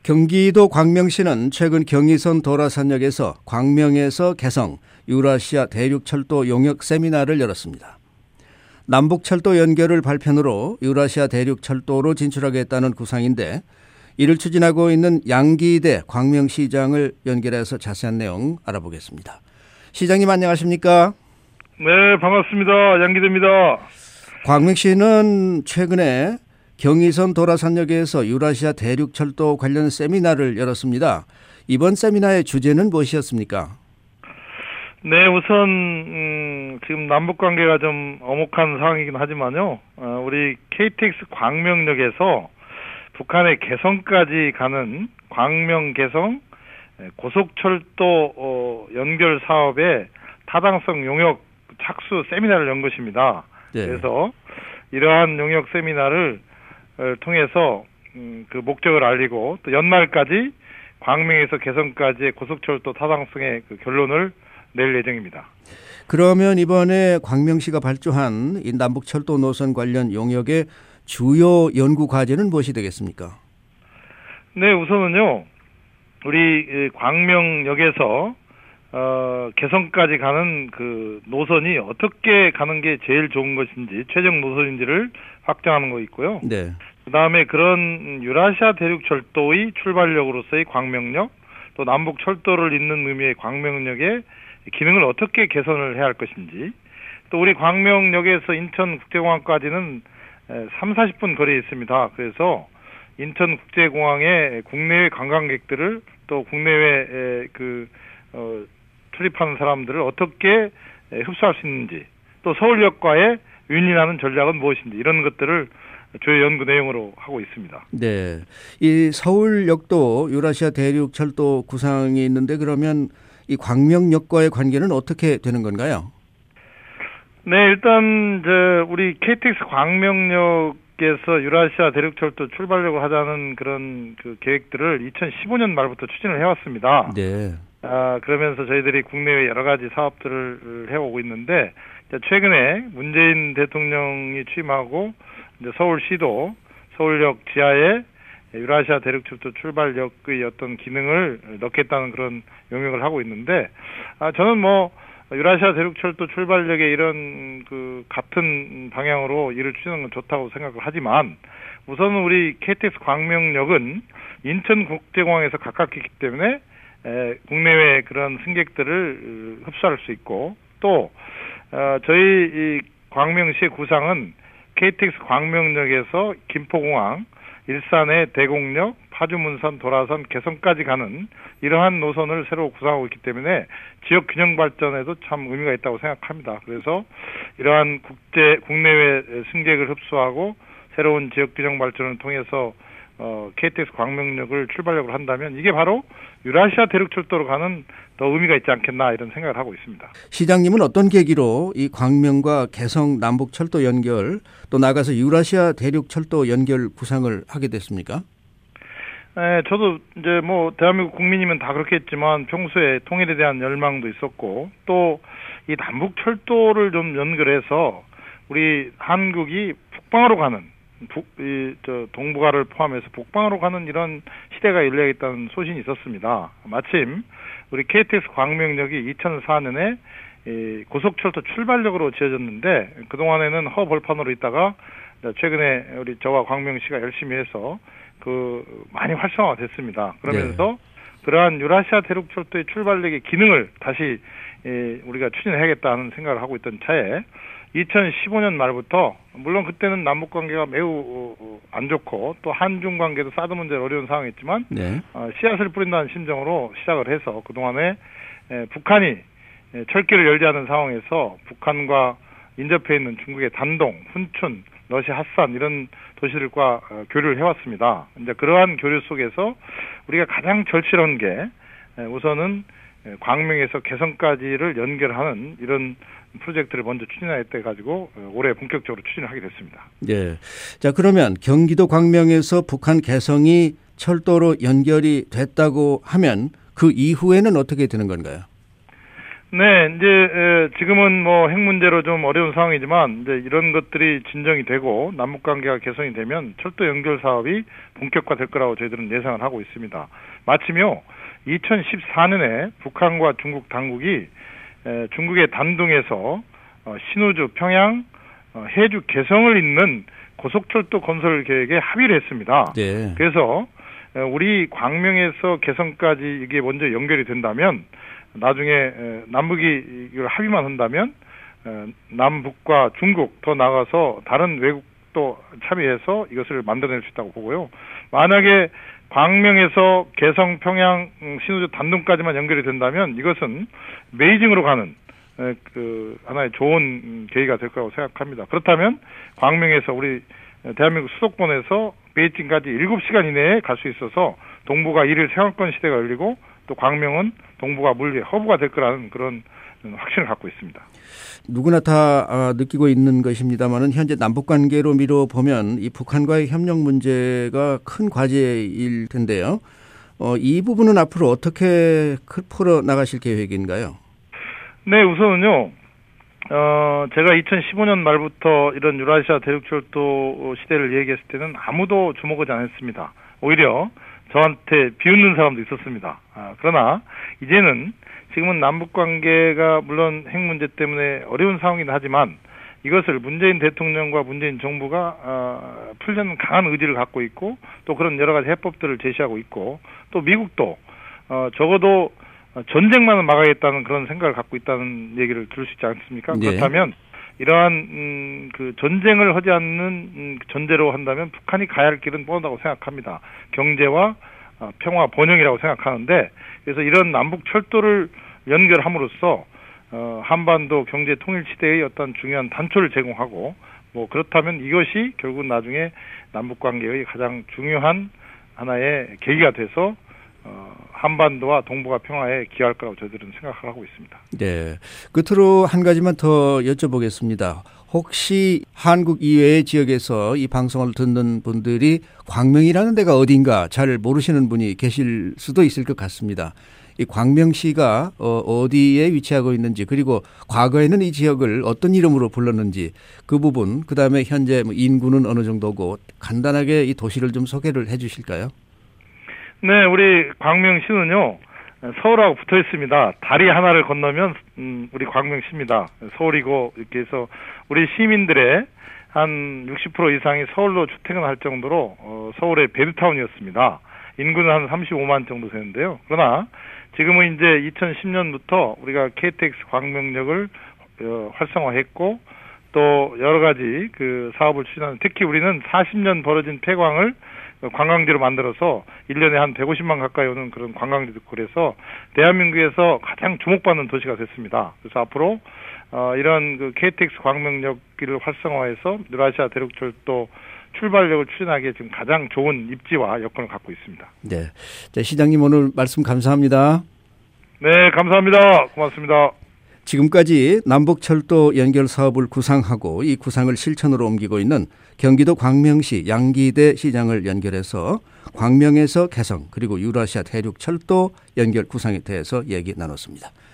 경기도 광명시는 최근 경의선 도라산역에서 광명에서 개성 유라시아 대륙철도 용역 세미나를 열었습니다. 남북철도 연결을 발편으로 유라시아 대륙철도로 진출하겠다는 구상인데 이를 추진하고 있는 양기대 광명시장을 연결해서 자세한 내용 알아보겠습니다. 시장님 안녕하십니까? 네, 반갑습니다. 양기대입니다. 광명시는 최근에 경의선 도라산역에서 유라시아 대륙철도 관련 세미나를 열었습니다. 이번 세미나의 주제는 무엇이었습니까? 네, 우선 지금 남북관계가 좀 엄혹한 상황이긴 하지만요. 우리 KTX 광명역에서 북한의 개성까지 가는 광명-개성 고속철도 연결 사업의 타당성 용역 착수 세미나를 연 것입니다. 네. 그래서 이러한 용역 세미나를 통해서 그 목적을 알리고 또 연말까지 광명에서 개성까지의 고속철도 타당성의 그 결론을 낼 예정입니다. 그러면 이번에 광명시가 발주한 이 남북철도 노선 관련 용역의 주요 연구 과제는 무엇이 되겠습니까? 네, 우선은요. 우리 광명역에서 개성까지 가는 그 노선이 어떻게 가는 게 제일 좋은 것인지 최적 노선인지를 확정하는 거 있고요. 네. 그다음에 그런 유라시아 대륙철도의 출발역으로서의 광명역, 또 남북 철도를 잇는 의미의 광명역의 기능을 어떻게 개선을 해야 할 것인지, 또 우리 광명역에서 인천국제공항까지는 30-40분 거리에 있습니다. 그래서 인천국제공항에 국내외 관광객들을 또 국내외 출입하는 사람들을 어떻게 흡수할 수 있는지, 또 서울역과의 윈윈하는 전략은 무엇인지 이런 것들을 주요 연구 내용으로 하고 있습니다. 네, 이 서울역도 유라시아 대륙철도 구상이 있는데 그러면 이 광명역과의 관계는 어떻게 되는 건가요? 네, 일단 우리 KTX 광명역에서 유라시아 대륙철도 출발역을 하자는 그런 그 계획들을 2015년 말부터 추진을 해왔습니다. 네. 그러면서 저희들이 국내외 여러 가지 사업들을 해오고 있는데 최근에 문재인 대통령이 취임하고 이제 서울시도 서울역 지하에 유라시아 대륙철도 출발역의 어떤 기능을 넣겠다는 그런 용역을 하고 있는데 저는 유라시아 대륙철도 출발역에 이런 그 같은 방향으로 일을 추진하는 건 좋다고 생각을 하지만 우선은 우리 KTX 광명역은 인천국제공항에서 가깝기 때문에 국내외 그런 승객들을 흡수할 수 있고 또 저희 이 광명시의 구상은 KTX 광명역에서 김포공항, 일산의 대곡역, 파주문산, 도라산, 개성까지 가는 이러한 노선을 새로 구상하고 있기 때문에 지역 균형 발전에도 참 의미가 있다고 생각합니다. 그래서 이러한 국내외 승객을 흡수하고 새로운 지역 균형 발전을 통해서 KTX 광명역을 출발역으로 한다면 이게 바로 유라시아 대륙철도로 가는 더 의미가 있지 않겠나 이런 생각을 하고 있습니다. 시장님은 어떤 계기로 이 광명과 개성 남북철도 연결 또 나가서 유라시아 대륙철도 연결 구상을 하게 됐습니까? 네, 저도 이제 대한민국 국민이면 다 그렇겠지만 평소에 통일에 대한 열망도 있었고 또 이 남북철도를 좀 연결해서 우리 한국이 북방으로 가는 동북아를 포함해서 북방으로 가는 이런 시대가 열려있다는 소신이 있었습니다. 마침 우리 KTX 광명역이 2004년에 고속철도 출발역으로 지어졌는데 그동안에는 허벌판으로 있다가 최근에 우리 저와 광명시가 열심히 해서 많이 활성화가 됐습니다. 그러면서 그러한 유라시아 대륙철도의 출발역의 기능을 다시 우리가 추진해야겠다는 생각을 하고 있던 차에 2015년 말부터 물론 그때는 남북 관계가 매우 안 좋고 또 한중 관계도 사드 문제로 어려운 상황이었지만 씨앗을 뿌린다는 심정으로 시작을 해서 그동안에 북한이 철길을 열지 않은 상황에서 북한과 인접해 있는 중국의 단동, 훈춘, 러시 핫산 이런 도시들과 교류를 해왔습니다. 이제 그러한 교류 속에서 우리가 가장 절실한 게 우선은 광명에서 개성까지를 연결하는 이런 프로젝트를 먼저 추진하겠다 해가지고 올해 본격적으로 추진을 하게 됐습니다. 네. 자, 그러면 경기도 광명에서 북한 개성이 철도로 연결이 됐다고 하면 그 이후에는 어떻게 되는 건가요? 네, 이제 지금은 뭐 핵 문제로 좀 어려운 상황이지만 이제 이런 것들이 진정이 되고 남북 관계가 개선이 되면 철도 연결 사업이 본격화될 거라고 저희들은 예상을 하고 있습니다. 마침요 2014년에 북한과 중국 당국이 중국의 단둥에서 신우주, 평양, 해주 개성을 잇는 고속철도 건설 계획에 합의를 했습니다. 네. 그래서 우리 광명에서 개성까지 이게 먼저 연결이 된다면 나중에 남북이 이걸 합의만 한다면 남북과 중국 더 나아가서 다른 외국도 참여해서 이것을 만들어낼 수 있다고 보고요. 만약에 광명에서 개성, 평양, 신우주 단둥까지만 연결이 된다면 이것은 베이징으로 가는 그 하나의 좋은 계기가 될 거라고 생각합니다. 그렇다면 광명에서 우리 대한민국 수도권에서 베이징까지 7시간 이내에 갈 수 있어서 동북아 1일 생활권 시대가 열리고 또 광명은 동북아 물류의 허브가 될 거라는 그런 확신을 갖고 있습니다. 누구나 다 느끼고 있는 것입니다만은 현재 남북 관계로 미뤄 보면 이 북한과의 협력 문제가 큰 과제일 텐데요. 이 부분은 앞으로 어떻게 풀어 나가실 계획인가요? 네, 우선은요. 제가 2015년 말부터 이런 유라시아 대륙철도 시대를 얘기했을 때는 아무도 주목하지 않았습니다. 오히려 저한테 비웃는 사람도 있었습니다. 그러나 이제는 지금은 남북 관계가 물론 핵 문제 때문에 어려운 상황이긴 하지만 이것을 문재인 대통령과 문재인 정부가 풀려는 강한 의지를 갖고 있고 또 그런 여러 가지 해법들을 제시하고 있고 또 미국도 적어도 전쟁만은 막아야겠다는 그런 생각을 갖고 있다는 얘기를 들을 수 있지 않습니까? 네. 그렇다면 이러한 그 전쟁을 하지 않는 전제로 한다면 북한이 가야 할 길은 뻔하다고 생각합니다. 경제와 평화 번영이라고 생각하는데 그래서 이런 남북 철도를 연결함으로써 한반도 경제 통일 시대의 어떤 중요한 단초를 제공하고 뭐 그렇다면 이것이 결국 나중에 남북 관계의 가장 중요한 하나의 계기가 돼서 한반도와 동북아 평화에 기여할 거라고 저희들은 생각을 하고 있습니다. 네. 끝으로 한 가지만 더 여쭤보겠습니다. 혹시 한국 이외의 지역에서 이 방송을 듣는 분들이 광명이라는 데가 어딘가 잘 모르시는 분이 계실 수도 있을 것 같습니다. 이 광명시가 어디에 위치하고 있는지 그리고 과거에는 이 지역을 어떤 이름으로 불렀는지 그 부분 그다음에 현재 인구는 어느 정도고 간단하게 이 도시를 좀 소개를 해 주실까요? 네, 우리 광명시는요. 서울하고 붙어 있습니다. 다리 하나를 건너면 우리 광명시입니다. 서울이고 이렇게 해서 우리 시민들의 한 60% 이상이 서울로 출퇴근할 정도로 서울의 베드타운이었습니다. 인구는 한 35만 정도 되는데요. 그러나 지금은 이제 2010년부터 우리가 KTX 광명역을 활성화했고 또 여러 가지 그 사업을 추진하는 특히 우리는 40년 벌어진 폐광을 관광지로 만들어서 1년에 한 150만 가까이 오는 그런 관광지도 그래서 대한민국에서 가장 주목받는 도시가 됐습니다. 그래서 앞으로 이런 그 KTX 광명역기를 활성화해서 유라시아 대륙철도 출발역을 추진하기에 지금 가장 좋은 입지와 여건을 갖고 있습니다. 네, 자, 시장님 오늘 말씀 감사합니다. 네, 감사합니다. 고맙습니다. 지금까지 남북철도 연결 사업을 구상하고 이 구상을 실천으로 옮기고 있는 경기도 광명시 양기대 시장을 연결해서 광명에서 개성 그리고 유라시아 대륙철도 연결 구상에 대해서 얘기 나눴습니다.